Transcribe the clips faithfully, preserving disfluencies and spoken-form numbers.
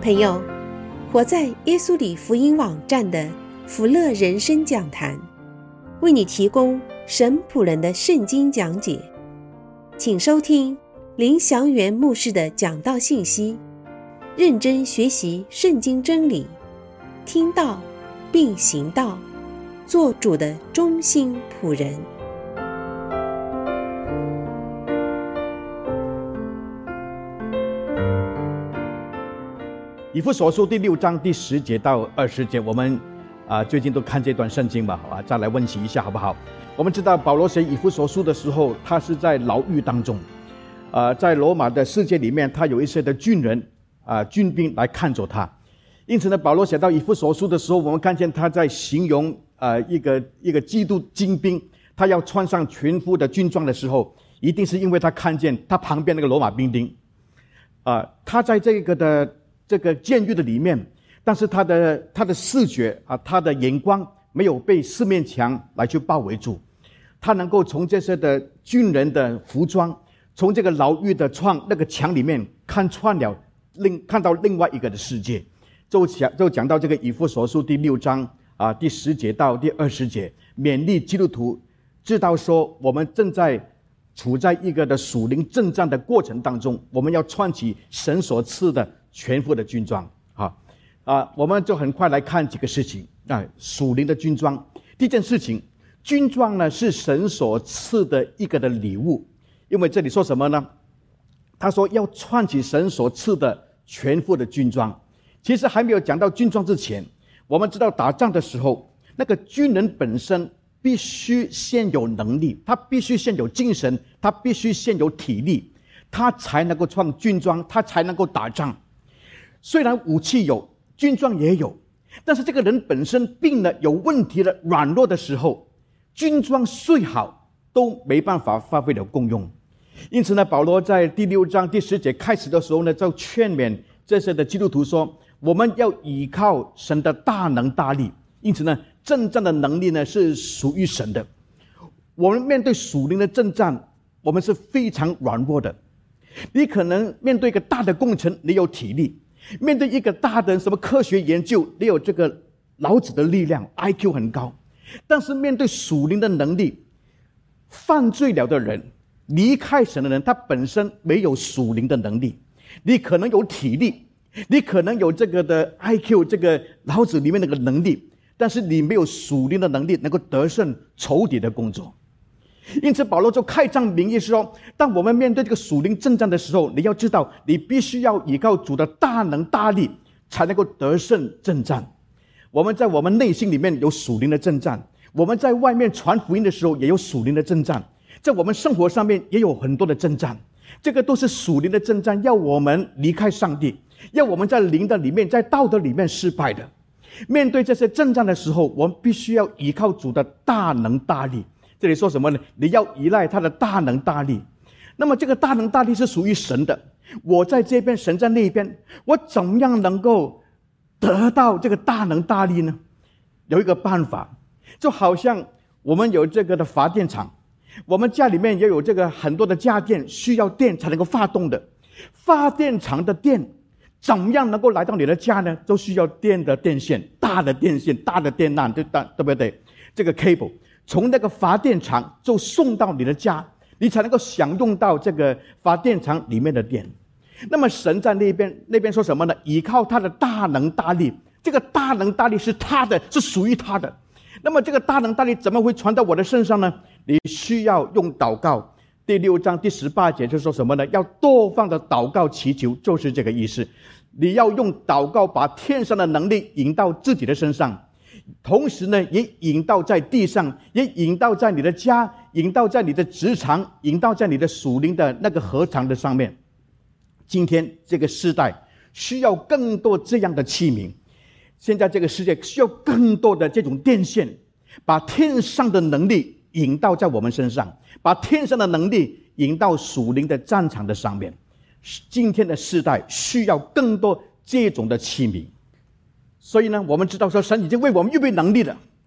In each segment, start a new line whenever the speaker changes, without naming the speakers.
朋友，活在耶稣里福音网站的福乐人生讲坛，为你提供神仆人的圣经讲解，请收听林祥元牧师的讲道信息，认真学习圣经真理，听道并行道，做主的忠心仆人。
以弗所书第六章第十节到二十节，我们啊、呃、最近都看这段圣经吧，好吧，再来温习一下好不好？我们知道保罗写以弗所书的时候，他是在牢狱当中，呃，在罗马的世界里面，他有一些的军人啊、呃、军兵来看着他，因此呢，保罗写到以弗所书的时候，我们看见他在形容呃一个一个基督精兵，他要穿上全副的军装的时候，一定是因为他看见他旁边那个罗马兵丁，啊、呃，他在这个的。这个监狱的里面，但是他的他的视觉啊，他的眼光没有被四面墙来去包围住，他能够从这些的军人的服装，从这个牢狱的窗那个墙里面看穿了，另看到另外一个的世界。就讲就讲到这个以弗所书第六章啊第十节到第二十节，勉励基督徒知道说，我们正在处在一个的属灵征战的过程当中，我们要穿起神所赐的全副的军装啊啊！我们就很快来看几个事情啊，属灵的军装。第一件事情，军装呢是神所赐的一个的礼物，因为这里说什么呢？他说要穿起神所赐的全副的军装。其实还没有讲到军装之前，我们知道打仗的时候，那个军人本身必须先有能力，他必须先有精神，他必须先有体力，他才能够穿军装，他才能够打仗。虽然武器有，军装也有，但是这个人本身病了有问题了软弱的时候，军装虽好都没办法发挥了功用。因此呢，保罗在第六章第十节开始的时候呢，就劝勉这些的基督徒说，我们要依靠神的大能大力。因此呢，征战的能力呢是属于神的。我们面对属灵的征战，我们是非常软弱的。你可能面对一个大的工程，你有体力；面对一个大的什么科学研究，你有这个脑子的力量 ，I Q 很高。但是面对属灵的能力，犯罪了的人，离开神的人，他本身没有属灵的能力。你可能有体力，你可能有这个的 I Q， 这个脑子里面那个能力，但是你没有属灵的能力，能够得胜仇敌的工作。因此保罗就开张名义说，当我们面对这个属灵征战的时候，你要知道，你必须要依靠主的大能大力，才能够得胜征战。我们在我们内心里面有属灵的征战，我们在外面传福音的时候也有属灵的征战，在我们生活上面也有很多的征战，这个都是属灵的征战，要我们离开上帝，要我们在灵的里面，在道德里面失败的。面对这些征战的时候，我们必须要依靠主的大能大力。这里说什么呢？你要依赖他的大能大力。那么这个大能大力是属于神的，我在这边，神在那边，我怎么样能够得到这个大能大力呢？有一个办法，就好像我们有这个的发电厂，我们家里面也有这个很多的家电需要电才能够发动的，发电厂的电怎么样能够来到你的家呢？都需要电的电线，大的电线，大的电缆，对对不对？这个 cable从那个发电厂就送到你的家，你才能够享用到这个发电厂里面的电。那么神在那边那边说什么呢？依靠他的大能大力，这个大能大力是他的，是属于他的。那么这个大能大力怎么会传到我的身上呢？你需要用祷告。第六章第十八节就说什么呢？要多方的祷告祈求，就是这个意思。你要用祷告把天上的能力引到自己的身上，同时呢，也引到在地上，也引到在你的家，引到在你的职场，引到在你的属灵的那个禾场的上面。今天这个时代需要更多这样的器皿，现在这个世界需要更多的这种电线，把天上的能力引到在我们身上，把天上的能力引到属灵的战场的上面。今天的时代需要更多这种的器皿。所以呢，我们知道说神已经为我们预备能力了，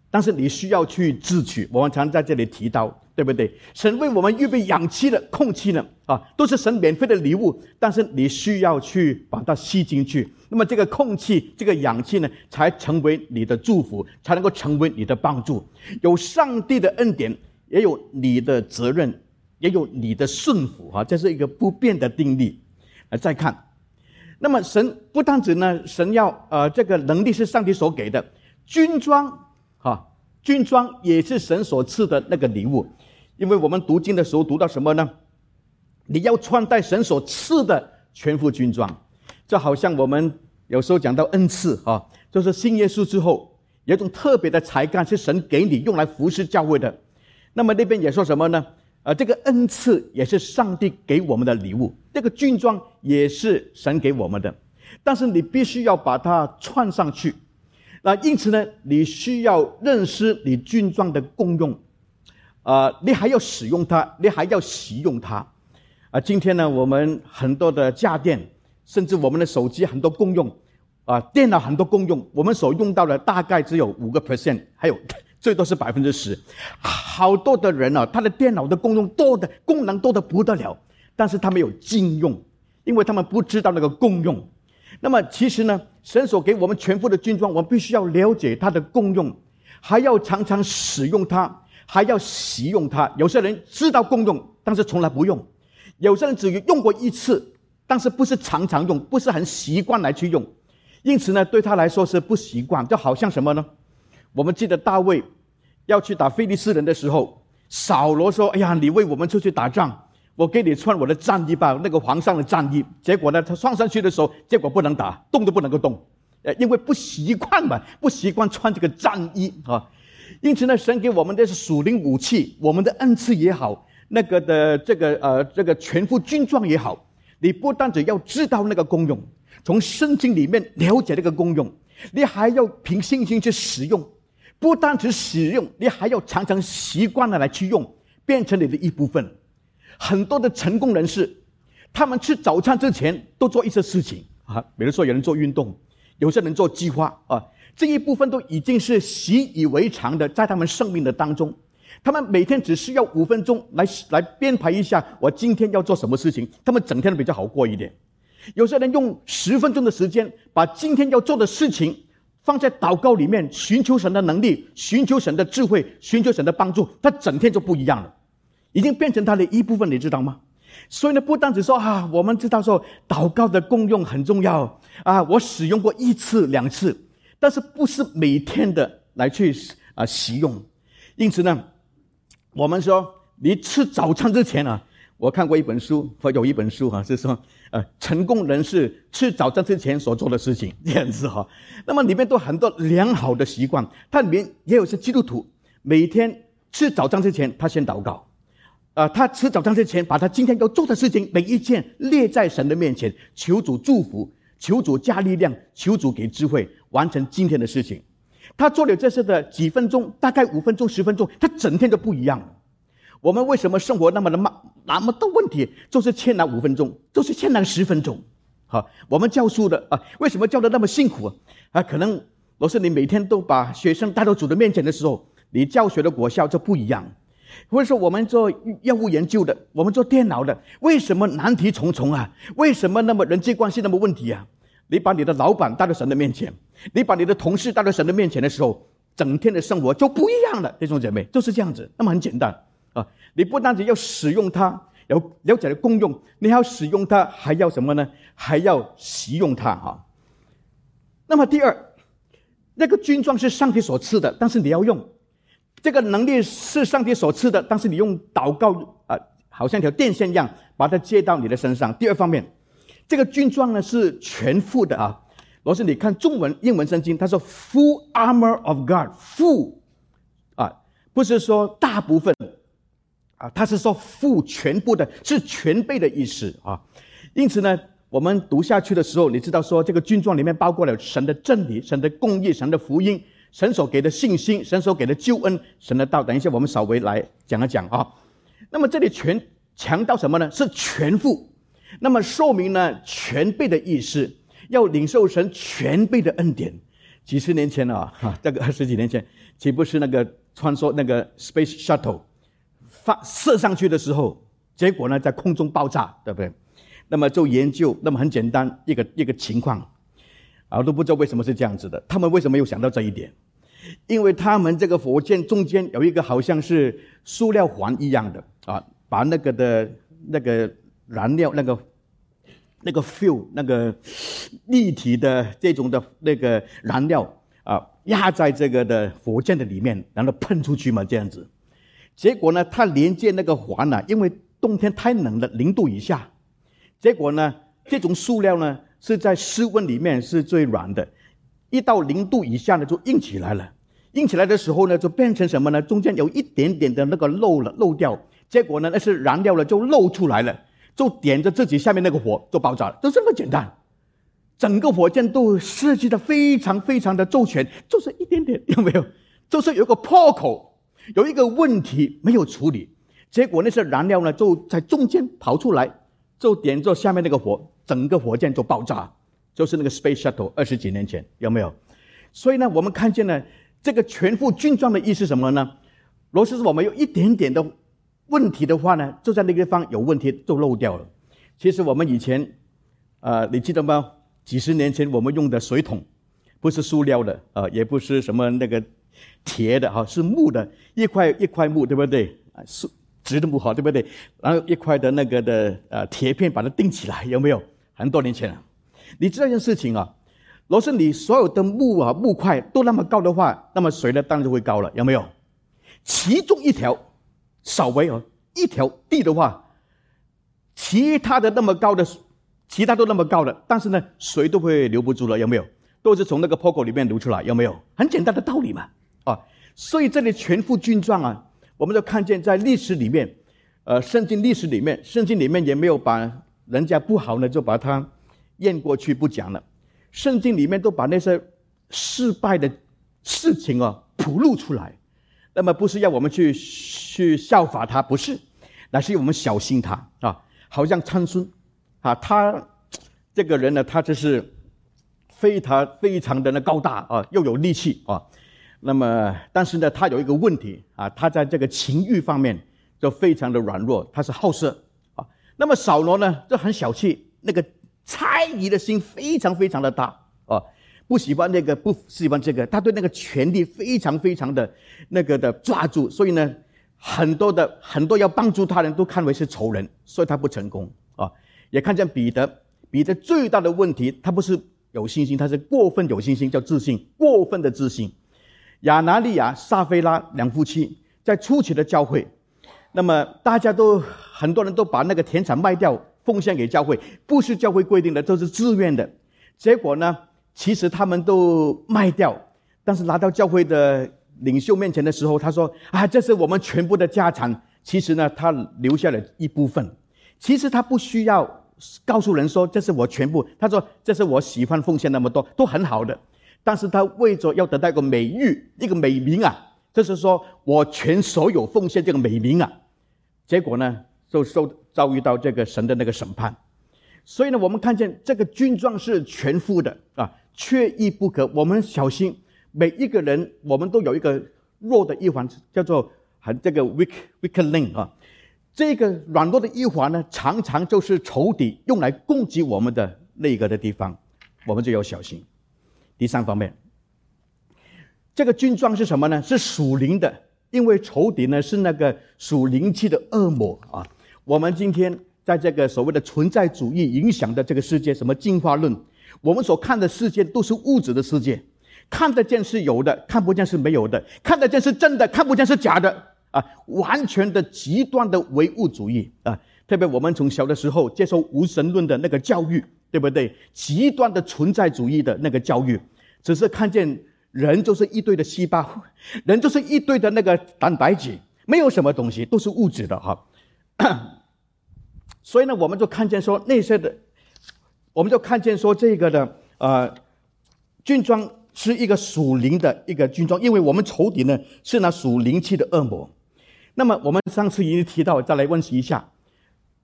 但是你需要去自取。我们常在这里提到，对不对？神为我们预备氧气的、空气呢，啊，都是神免费的礼物，但是你需要去把它吸进去。那么这个空气、这个氧气呢，才成为你的祝福，才能够成为你的帮助。有上帝的恩典，也有你的责任，也有你的顺服啊，这是一个不变的定律。啊，再看。那么神不单止呢，神要呃这个能力是上帝所给的，军装啊，军装也是神所赐的那个礼物。因为我们读经的时候读到什么呢？你要穿戴神所赐的全副军装，就好像我们有时候讲到恩赐啊，就是信耶稣之后有一种特别的才干是神给你用来服侍教会的。那么那边也说什么呢？呃，这个恩赐也是上帝给我们的礼物，这个军装也是神给我们的，但是你必须要把它穿上去。那因此呢，你需要认识你军装的功用，呃，你还要使用它，你还要习用它。啊、呃，今天呢，我们很多的家电，甚至我们的手机很多功用，啊、呃，电脑很多功用，我们所用到的大概只有五个 percent， 还有最多是百分之十。好多的人啊，他的电脑的功用多的功能多的不得了，但是他没有精用，因为他们不知道那个功用。那么其实呢，神所给我们全副的军装，我们必须要了解它的功用，还要常常使用它，还要习用它。有些人知道功用，但是从来不用；有些人只用过一次，但是不是常常用，不是很习惯来去用，因此呢，对他来说是不习惯。就好像什么呢？我们记得大卫要去打非利士人的时候，扫罗说：“哎呀，你为我们出去打仗，我给你穿我的战衣吧，那个皇上的战衣。”结果呢，他穿上去的时候，结果不能打，动都不能够动，呃，因为不习惯嘛，不习惯穿这个战衣啊。因此呢，神给我们的是属灵武器，我们的恩赐也好，那个的这个呃这个全副军装也好，你不单只要知道那个功用，从圣经里面了解那个功用，你还要凭信心去使用。不单只使用，你还要常常习惯的来去用，变成你的一部分。很多的成功人士，他们吃早餐之前都做一些事情啊，比如说有人做运动，有些人做计划啊，这一部分都已经是习以为常的，在他们生命的当中。他们每天只需要五分钟来来编排一下，我今天要做什么事情，他们整天比较好过一点。有些人用十分钟的时间，把今天要做的事情放在祷告里面，寻求神的能力，寻求神的智慧，寻求神的帮助，他整天就不一样了，已经变成他的一部分，你知道吗？所以呢，不单只说啊，我们知道说祷告的功用很重要啊，我使用过一次两次，但是不是每天的来去啊使用。因此呢，我们说你吃早餐之前啊，我看过一本书，或有一本书啊，是说呃成功人士吃早餐之前所做的事情，这样子哈。那么里面都很多良好的习惯，它里面也有些基督徒每天吃早餐之前，他先祷告。呃，他吃早餐之前，把他今天要做的事情每一件列在神的面前，求主祝福，求主加力量，求主给智慧，完成今天的事情。他做了这些的几分钟，大概五分钟、十分钟，他整天都不一样了。我们为什么生活那么的慢，那么多问题，就是欠了五分钟，就是欠了十分钟。好，我们教书的啊，为什么教的那么辛苦啊？可能老师你每天都把学生带到主的面前的时候，你教学的果效就不一样。或者说我们做药物研究的，我们做电脑的，为什么难题重重啊？为什么那么人际关系那么问题啊？你把你的老板带到神的面前，你把你的同事带到神的面前的时候，整天的生活就不一样了。弟兄姐妹，就是这样子，那么很简单啊！你不单只要使用它，有了解的功用，你还要使用它，还要什么呢？还要习用它啊！那么第二，那个军装是上帝所赐的，但是你要用。这个能力是上帝所赐的，但是你用祷告啊、呃，好像一条电线一样，把它接到你的身上。第二方面，这个军装呢是全副的啊。老师，你看中文、英文圣经，他说 “full armor of God”， full 啊，不是说大部分啊，他是说 full 全部的，是全备的意思啊。因此呢，我们读下去的时候，你知道说这个军装里面包括了神的真理、神的公义、神的福音。神所给的信心，神所给的救恩，神的道，等一下我们稍微来讲一讲啊。那么这里全强调什么呢？是全副。那么说明呢全备的意思，要领受神全备的恩典。 几十年前啊，哈，这个二十几年前，岂不是那个穿梭那个 Space Shuttle 发射上去的时候，结果呢在空中爆炸，对不对？那么就研究，那么很简单一个一个情况，啊，都不知道为什么是这样子的。他们为什么没有想到这一点？因为他们这个火箭中间有一个好像是塑料环一样的啊，把那个的那个燃料那个。那个 fuel 那个立体的这种的那个燃料啊，压在这个的火箭的里面，然后喷出去嘛，这样子。结果呢，它连接那个环啊，因为冬天太冷了，零度以下。结果呢，这种塑料呢是在室温里面是最软的，一到零度以下呢就硬起来了。硬起来的时候呢，就变成什么呢？中间有一点点的那个漏了，漏掉。结果呢，那是燃料了，就漏出来了。就点着自己下面那个火就爆炸了，就这么简单。整个火箭都设计的非常非常的周全，就是一点点，有没有？就是有一个破口，有一个问题没有处理，结果那些燃料呢就在中间跑出来，就点着下面那个火，整个火箭就爆炸。就是那个 Space Shuttle 二十几年前，有没有？所以呢，我们看见呢，这个全副军装的意思是什么呢？如果是我们有一点点的问题的话呢，就在那个地方有问题就漏掉了。其实我们以前，呃，你记得吗？几十年前我们用的水桶，不是塑料的，呃，也不是什么那个铁的哈，是木的，一块一块木，对不对？啊，是直的木哈，对不对？然后一块的那个的呃铁片把它钉起来，有没有？很多年前了。你知道一件事情啊，如果是你所有的木啊木块都那么高的话，那么水呢当然就会高了，有没有？其中一条。稍微哦，一条地的话，其他的那么高的，其他都那么高的，但是呢，水都会留不住了，有没有？都是从那个破口里面流出来，有没有？很简单的道理嘛，啊，所以这里全副军装啊，我们就看见在历史里面，呃，圣经历史里面，圣经里面也没有把人家不好呢就把它验过去不讲了，圣经里面都把那些失败的事情啊铺露出来。那么不是要我们去去效法他，不是，乃是我们小心他啊。好像参孙啊，他这个人呢，他就是非常非常的高大啊，又有力气啊。那么，但是呢，他有一个问题啊，他在这个情欲方面就非常的软弱，他是好色啊。那么扫罗呢，就很小气，那个猜疑的心非常非常的大啊。不喜欢那个，不喜欢这个，他对那个权力非常非常的那个的抓住，所以呢，很多的很多要帮助他人都看为是仇人，所以他不成功啊。也看见彼得，彼得最大的问题，他不是有信心，他是过分有信心，叫自信，过分的自信。亚拿利亚、撒非拉两夫妻在初期的教会，那么大家都很多人都把那个田产卖掉，奉献给教会，不是教会规定的，都是自愿的。结果呢？其实他们都卖掉，但是拿到教会的领袖面前的时候，他说：“啊，这是我们全部的家产。”其实呢，他留下了一部分。其实他不需要告诉人说这是我全部，他说这是我喜欢奉献那么多，都很好的。但是他为着要得到一个美誉、一个美名啊，就是说我全所有奉献这个美名啊，结果呢，就受遭遇到这个神的那个审判。所以呢，我们看见这个军装是全副的啊。缺一不可，我们小心每一个人，我们都有一个弱的一环，叫做很这个 weak weak link 啊。这个软弱的一环呢，常常就是仇敌用来攻击我们的那个的地方，我们就要小心。第三方面，这个军装是什么呢？是属灵的，因为仇敌呢是那个属灵气的恶魔啊。我们今天在这个所谓的存在主义影响的这个世界，什么进化论。我们所看的世界都是物质的世界，看得见是有的，看不见是没有的；看得见是真的，看不见是假的啊！完全的极端的唯物主义啊！特别我们从小的时候接受无神论的那个教育，对不对？极端的存在主义的那个教育，只是看见人就是一堆的细胞，人就是一堆的那个蛋白质，没有什么东西，都是物质的哈。所以呢，我们就看见说那些的。我们就看见说这个的呃军装是一个属灵的一个军装，因为我们仇敌呢是那属灵气的恶魔。那么我们上次已经提到，再来温习一下，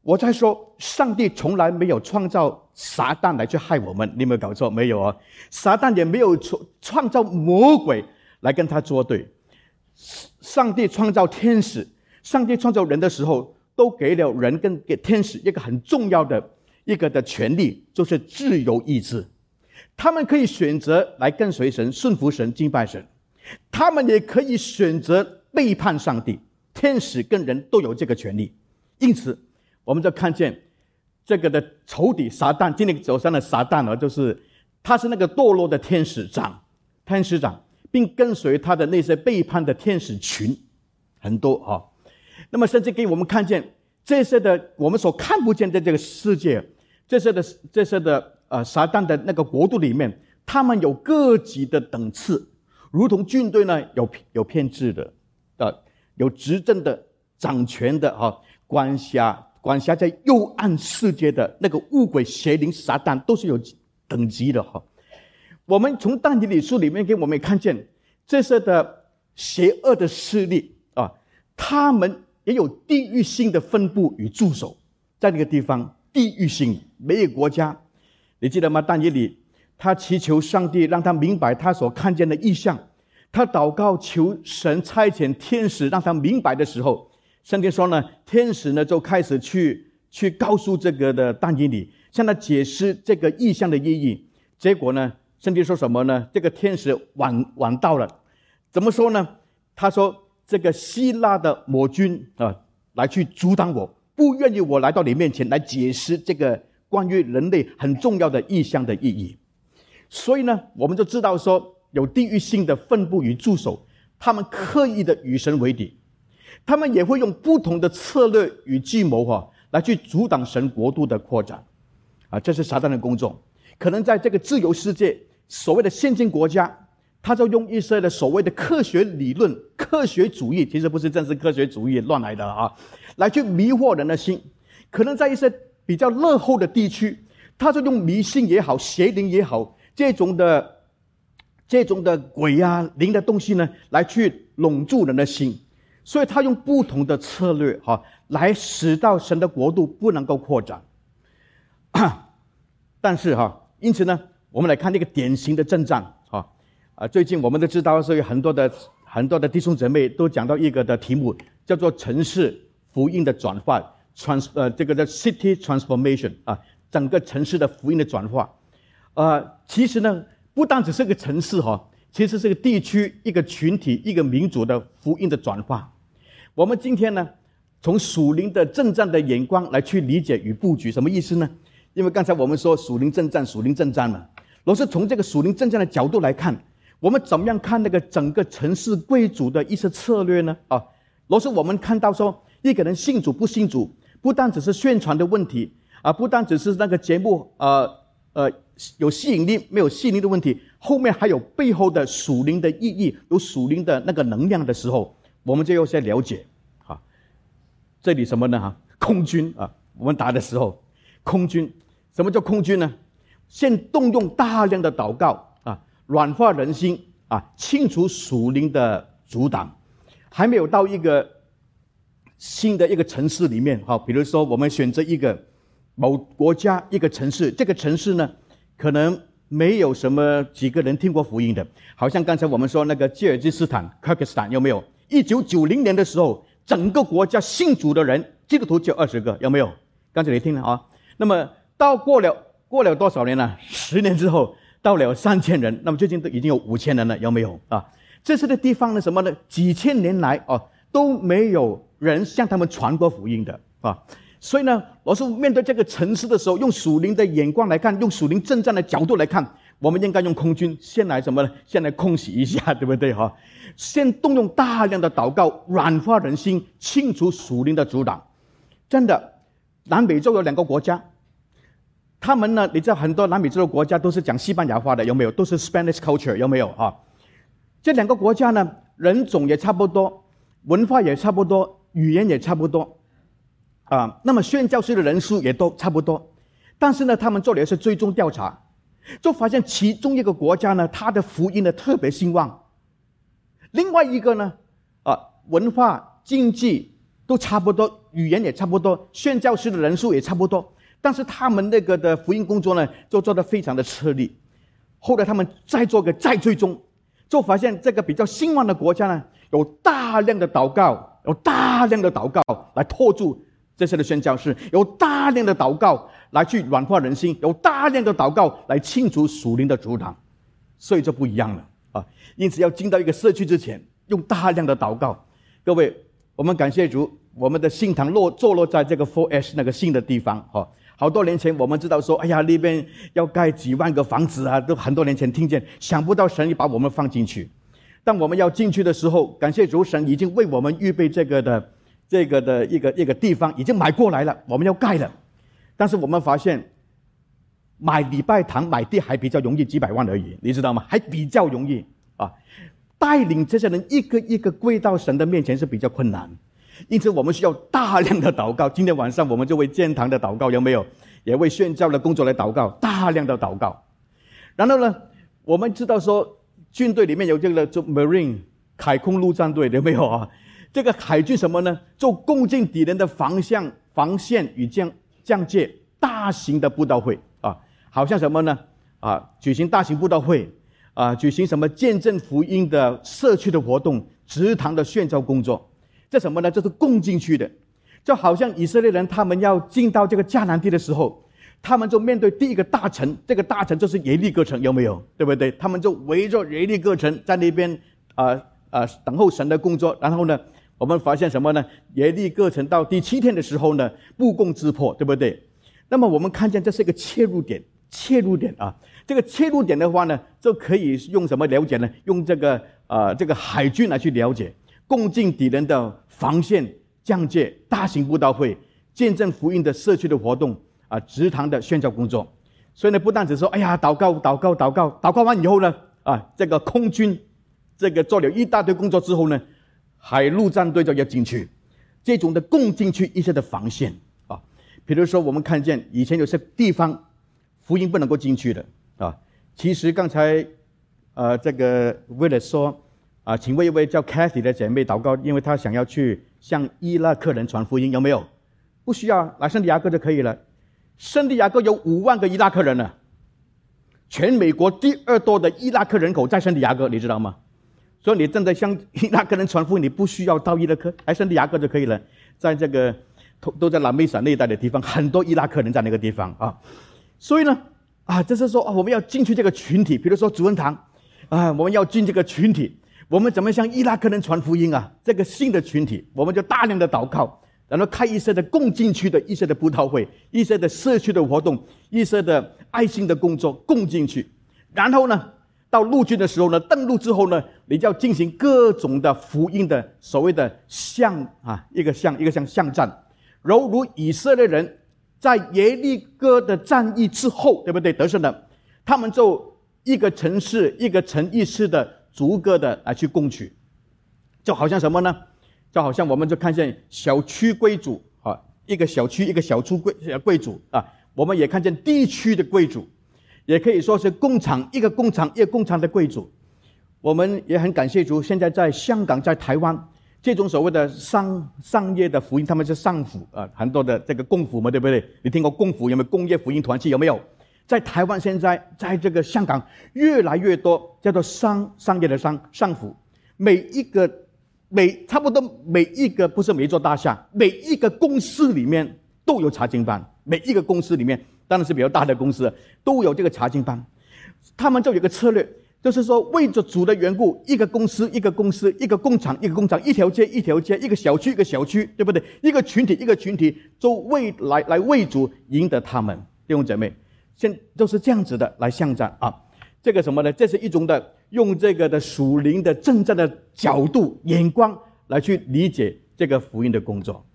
我在说，上帝从来没有创造撒旦来去害我们，你有没有搞错？没有啊，撒旦也没有创造魔鬼来跟他作对。上帝创造天使，上帝创造人的时候，都给了人跟给天使一个很重要的一个的权利，就是自由意志。他们可以选择来跟随神、顺服神、敬拜神，他们也可以选择背叛上帝。天使跟人都有这个权利，因此我们就看见这个的仇敌撒旦，今天走上的撒旦呢，就是他是那个堕落的天使长，天使长，并跟随他的那些背叛的天使群很多啊。那么甚至给我们看见这些的我们所看不见的这个世界，这些的这些的呃撒旦的那个国度里面，他们有各级的等次，如同军队呢有有偏执的，呃有执政的、掌权的啊，管辖管辖在幽暗世界的那个污鬼邪灵撒旦，都是有等级的哈。我们从但以理书里面给我们看见这些的邪恶的势力啊，他们也有地域性的分布与驻守，在那个地方地域性每一个国家，你记得吗？但以理他祈求上帝让他明白他所看见的异象，他祷告求神差遣天使让他明白的时候，圣经说呢，天使呢就开始去去告诉这个的但以理，向他解释这个异象的意义。结果呢，圣经说什么呢？这个天使晚晚到了，怎么说呢？他说这个希腊的魔君啊，来去阻挡我，不愿意我来到你面前来解释这个关于人类很重要的异象的意义。所以呢，我们就知道说，有地域性的分布与驻守，他们刻意的与神为敌，他们也会用不同的策略与计谋哈，来去阻挡神国度的扩展啊，这是撒旦的工作。可能在这个自由世界，所谓的先进国家，他就用一些的所谓的科学理论、科学主义，其实不是正式科学主义乱来的啊，来去迷惑人的心。可能在一些比较落后的地区，他就用迷信也好、邪灵也好，这种的这种的鬼啊、灵的东西呢，来去笼住人的心。所以他用不同的策略哈，来使到神的国度不能够扩展。但是哈，因此呢，我们来看这个典型的征战哈啊，最近我们都知道，所以很多的很多的弟兄姊妹都讲到一个的题目，叫做城市福音的转化 ，trans 呃这个叫 city transformation 啊，整个城市的福音的转化。呃，其实呢，不单只是个城市哈，其实是个地区、一个群体、一个民族的福音的转化。我们今天呢，从属灵的征战的眼光来去理解与布局，什么意思呢？因为刚才我们说属灵征战，属灵征战嘛。若是从这个属灵征战的角度来看，我们怎么样看那个整个城市贵族的一些策略呢？啊，若是我们看到说一个人信主不信主，不单只是宣传的问题啊，不单只是那个节目呃呃有吸引力没有吸引力的问题，后面还有背后的属灵的意义，有属灵的那个能量的时候，我们就要先了解啊，这里什么呢？哈，空军啊，我们打的时候，空军。什么叫空军呢？先动用大量的祷告啊，软化人心啊，清除属灵的阻挡。还没有到一个新的一个城市里面哈，比如说我们选择一个某国家一个城市，这个城市呢，可能没有什么几个人听过福音的，好像刚才我们说那个吉尔吉斯坦 Kyrgyzstan 有没有？一九九零年的时候，整个国家信主的人基督徒就二十个，有没有？刚才你听了啊，那么。到过了过了多少年呢？十年之后到了三千人，那么最近都已经有五千人了，有没有啊？这些的地方呢，什么呢？几千年来哦、啊、都没有人向他们传过福音的啊。所以呢，我是面对这个城市的时候，用属灵的眼光来看，用属灵征战的角度来看，我们应该用空军先来什么呢？先来空袭一下，对不对哈？先动用大量的祷告，软化人心，清除属灵的阻挡。真的，南美洲有两个国家。他们呢？你知道很多南美洲的国家都是讲西班牙话的，有没有？都是 Spanish culture， 有没有啊？这两个国家呢，人种也差不多，文化也差不多，语言也差不多，啊，那么宣教士的人数也都差不多。但是呢，他们做了一些追踪调查，就发现其中一个国家呢，它的福音呢特别兴旺；另外一个呢，啊，文化、经济都差不多， 语言也差不多，宣教士的人数也差不多，但是他们那个的福音工作呢，就做得非常的吃力。后来他们再做个再追踪，就发现这个比较兴旺的国家呢，有大量的祷告，有大量的祷告来拖住这些的宣教士，有大量的祷告来去软化人心，有大量的祷告来清除属灵的阻挡，所以就不一样了啊！因此要进到一个社区之前，用大量的祷告。各位，我们感谢主，我们的信堂落坐落在这个 四 S 那个新的地方哈。好多年前我们知道说，哎呀，那边要盖几万个房子啊，都很多年前听见，想不到神也把我们放进去。当我们要进去的时候，感谢主，神已经为我们预备这个的这个的一个一个地方，已经买过来了，我们要盖了。但是我们发现，买礼拜堂买地还比较容易，几百万而已，你知道吗？还比较容易啊。带领这些人一个一个跪到神的面前是比较困难，因此我们需要大量的祷告。今天晚上我们就为建堂的祷告，有没有？也为宣教的工作来祷告，大量的祷告。然后呢，我们知道说，军队里面有这个就 Marine 海空陆战队，有没有啊？这个海军什么呢？做攻进敌人的防向、防线与疆疆界，大型的布道会啊，好像什么呢？啊，举行大型布道会。啊，举行什么见证福音的社区的活动，职堂的宣教工作，这什么呢？这是共进去的。就好像以色列人他们要进到这个迦南地的时候，他们就面对第一个大城，这个大城就是耶利哥城，有没有？对不对？他们就围着耶利哥城在那边啊啊、呃呃、等候神的工作。然后呢，我们发现什么呢？耶利哥城到第七天的时候呢，不攻自破，对不对？那么我们看见这是一个切入点，切入点啊。这个切入点的话呢，就可以用什么了解呢？用这个呃这个海军来去了解，攻进敌人的防线、疆界、大型布道会、见证福音的社区的活动啊、职堂的宣教工作。所以呢，不但只说哎呀祷告、祷告、祷告，祷告完以后呢，啊这个空军这个做了一大堆工作之后呢，海陆战队就要进去，这种的攻进去一些的防线啊。比如说我们看见以前有些地方福音不能够进去的。啊，其实刚才，呃，这个为了说，啊，请为一位叫 Cathy 的姐妹祷告，因为她想要去向伊拉克人传福音，有没有？不需要，来圣地亚哥就可以了。圣地亚哥有五万个伊拉克人呢，全美国第二多的伊拉克人口在圣地亚哥，你知道吗？所以你正在向伊拉克人传福音，你不需要到伊拉克，来圣地亚哥就可以了。在这个都在南美省那一带的地方，很多伊拉克人在那个地方啊，所以呢。啊，就是说啊，我们要进去这个群体，比如说主恩堂，啊，我们要进这个群体，我们怎么向伊拉克人传福音啊？这个新的群体，我们就大量的祷告，然后开一些的共进去的一些的布道会，一些的社区的活动，一些的爱心的工作共进去。然后呢，到陆军的时候呢，登陆之后呢，你就要进行各种的福音的所谓的巷啊，一个巷一个像巷战，犹如以色列人。在耶利哥的战役之后，对不对？得胜了，他们就一个城市一个城一市的逐个的来去攻取，就好像什么呢？就好像我们就看见小区贵族啊，一个小区一个小区贵贵族啊，我们也看见地区的贵族，也可以说是工厂一个工厂一个工厂的贵族。我们也很感谢主，现在在香港在台湾。这种所谓的商商业的福音，他们是商府啊，很多的这个共府嘛，对不对？你听过共府有没有？工业福音团契有没有？在台湾现在，在这个香港越来越多叫做商商业的商商府，每一个每差不多每一个不是每一座大厦，每一个公司里面都有查经班，每一个公司里面当然是比较大的公司都有这个查经班，他们就有个策略。就是说，为着主的缘故，一个公司一个公司，一个工厂一个工厂，一条街一条街，一个小区一个小区，对不对？一个群体一个群体，就为来来为主赢得他们弟兄姐妹，现都是这样子的来向战啊。这个什么呢？这是一种的用这个的属灵的正战的角度眼光来去理解这个福音的工作。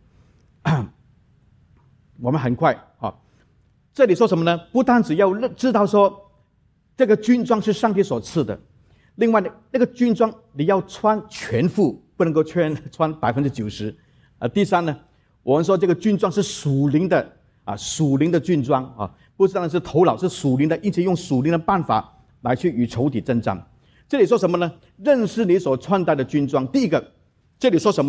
我们很快啊，这里说什么呢？不单只要知道说。这个军装是上帝所赐的，另外呢，那个军装你要穿全副，不能够穿穿百分之九十。啊，第三呢，我们说这个军装是属灵的啊，属灵的军装啊，不是当然是头脑是属灵的，因此用属灵的办法来去与仇敌征战。这里说什么呢？认识你所穿戴的军装。第一个，这里说什么呢？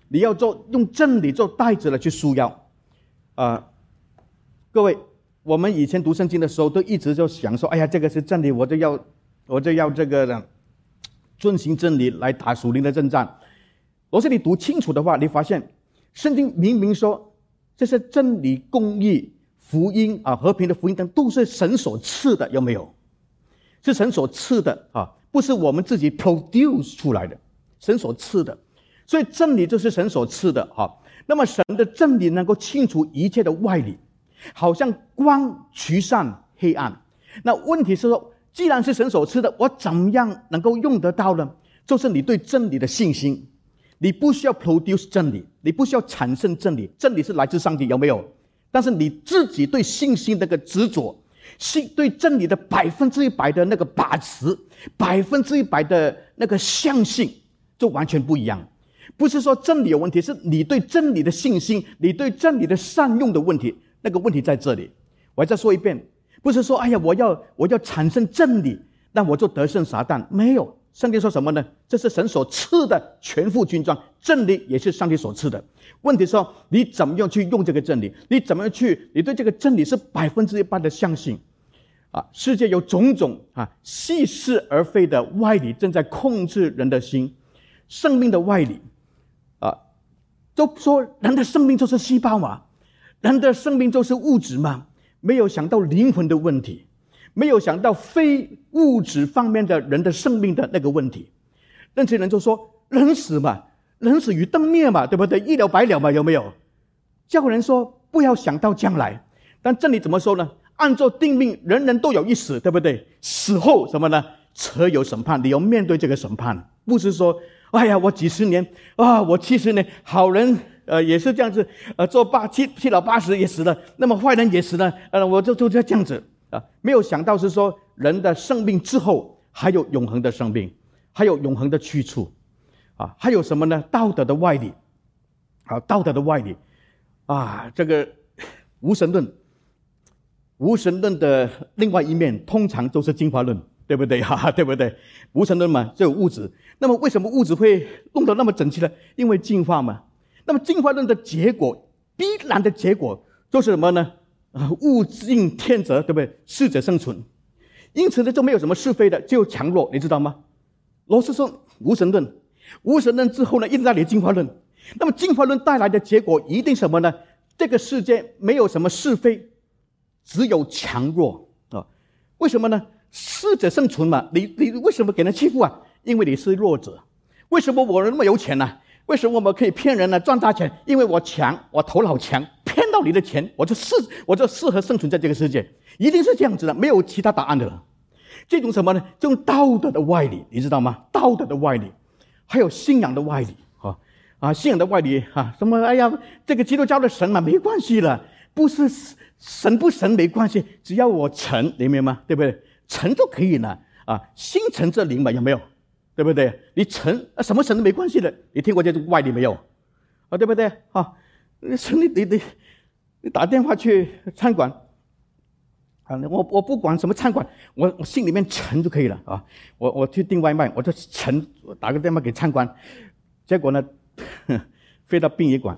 你要做用真理做带子来去束腰。啊、呃，各位，我们以前读圣经的时候，都一直就想说，哎呀，这个是真理，我就要，我就要这个的，遵行真理来打属灵的征战。若是你读清楚的话，你发现圣经明明说，这是真理、公义、福音啊，和平的福音等，都是神所赐的，有没有？是神所赐的啊，不是我们自己 produce 出来的，神所赐的。所以真理就是神所赐的啊。那么神的真理能够清除一切的外理，好像光驱散黑暗。那问题是说，既然是神所赐的，我怎么样能够用得到呢？就是你对真理的信心。你不需要 produce 真理，你不需要产生真理，真理是来自上帝，有没有？但是你自己对信心那个执着，信对真理的百分之一百的那个把持，百分之一百的那个相信，就完全不一样。不是说真理有问题，是你对真理的信心，你对真理的善用的问题，那个问题在这里。我再说一遍，不是说哎呀，我要我要产生真理，那我就得胜撒旦，没有。圣经说什么呢？这是神所赐的全副军装，真理也是上帝所赐的。问题是说，你怎么样去用这个真理？你怎么样去？你对这个真理是百分之一百的相信啊！世界有种种啊似是而非的外理正在控制人的心，生命的外理啊，都说人的生命就是细胞嘛，人的生命就是物质嘛，没有想到灵魂的问题。没有想到非物质方面的人的生命的那个问题。那些人就说人死嘛，人死于灯灭嘛，对不对？一了百了嘛，有没有？叫人说不要想到将来。但这里怎么说呢？按照定命，人人都有一死，对不对？死后什么呢？则有审判，你要面对这个审判。不是说哎呀，我几十年啊，我七十年，好人呃也是这样子，呃做八七七老八十也死了，那么坏人也死了，呃我就就这样子。啊，没有想到是说人的生命之后还有永恒的生命，还有永恒的去处，啊，还有什么呢？道德的外理，啊，道德的外理，啊，这个无神论，无神论的另外一面通常都是进化论，对不对？哈哈，对不对？无神论嘛，就有物质。那么为什么物质会弄得那么整齐呢？因为进化嘛。那么进化论的结果，必然的结果就是什么呢？啊，物竞天择，对不对？适者生存，因此呢，就没有什么是非的，只有强弱，你知道吗？罗斯说无神论，无神论之后呢，一直在理进化论。那么进化论带来的结果一定什么呢？这个世界没有什么是非，只有强弱啊。为什么呢？适者生存嘛。你你为什么给人欺负啊？因为你是弱者。为什么我那么有钱呢、啊？为什么我们可以骗人呢？赚大钱？因为我强，我头脑强。骗到你的钱，我就适我就适合生存在这个世界，一定是这样子的，没有其他答案的了。这种什么呢？这种道德的外理，你知道吗？道德的外理，还有信仰的外理啊啊，信仰的外理啊，什么？哎呀，这个基督教的神嘛，没关系了，不是神不神没关系，只要我诚，你明白吗？对不对？诚就可以了啊，心诚则灵嘛，有没有？对不对？你诚啊，什么神都没关系的，你听过这种外理没有？啊，对不对？啊。你你你你打电话去餐馆啊！我我不管什么餐馆，我我心里面诚就可以了啊！我我去订外卖，我就诚打个电话给餐馆，结果呢，飞到殡仪馆，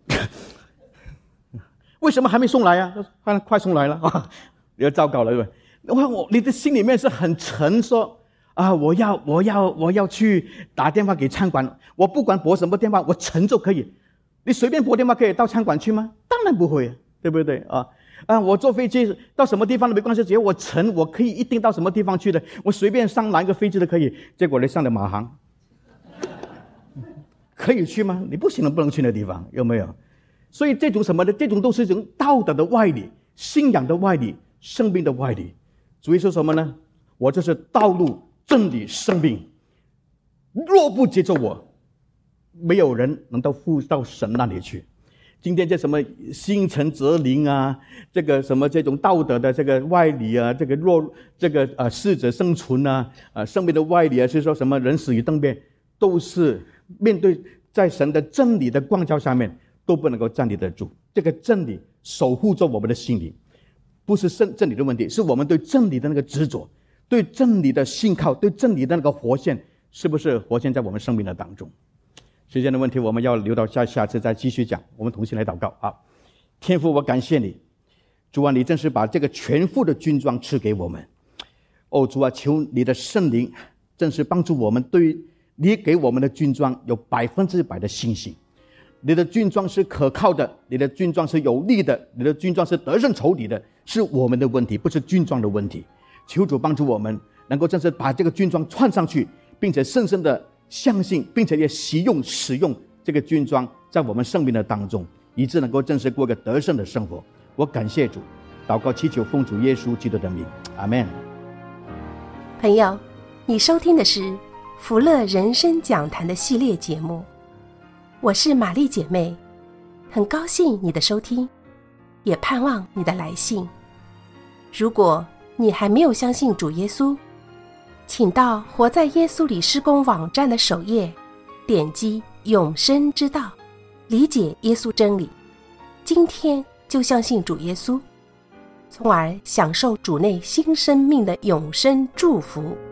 为什么还没送来啊？快快送来了啊！你要糟糕了，对不对？我我你的心里面是很诚说啊，我要我要我要去打电话给餐馆，我不管拨什么电话，我诚就可以。你随便拨电话可以到餐馆去吗？当然不会，对不对啊？啊，我坐飞机到什么地方都没关系，只要我诚，我可以一定到什么地方去的，我随便上哪一个飞机都可以。结果你上了马航，可以去吗？你不行了，不能去那地方，有没有？所以这种什么的，这种都是一种道德的外理、信仰的外理、生命的外理。主耶稣说什么呢？我就是道路、真理、生命，若不接受我，没有人能到父到神那里去。今天这什么心诚则灵啊，这个什么这种道德的这个外理啊，这个弱这个啊适者生存啊，啊生命的外理啊，是说什么人死于灯灭，都是面对在神的真理的光照下面都不能够站立得住。这个真理守护着我们的心灵，不是真理的问题，是我们对真理的那个执着，对真理的信靠，对真理的那个活现，是不是活现在我们生命的当中？ 时间的问题我们要留到下下次再继续讲。我们同心来祷告啊！天父，我感谢你，主啊，你真是把这个全副的军装赐给我们。哦，主啊，求你的圣灵真是帮助我们，对于你给我们的军装有百分之百的信心。你的军装是可靠的，你的军装是有力的，你的军装是得胜仇敌的，是我们的问题，不是军装的问题。求主帮助我们能够真是把这个军装穿上去，并且深深的相信，并且也习用使用这个军装在我们生命的当中，以致能够真实过个得胜的生活。我感谢主，祷告祈求奉主耶稣基督的名，阿们。
朋友，你收听的是福乐人生讲坛的系列节目，我是玛丽姐妹，很高兴你的收听，也盼望你的来信。如果你还没有相信主耶稣，请到活在耶稣里施工网站的首页，点击永生之道，理解耶稣真理，今天就相信主耶稣，从而享受主内新生命的永生祝福。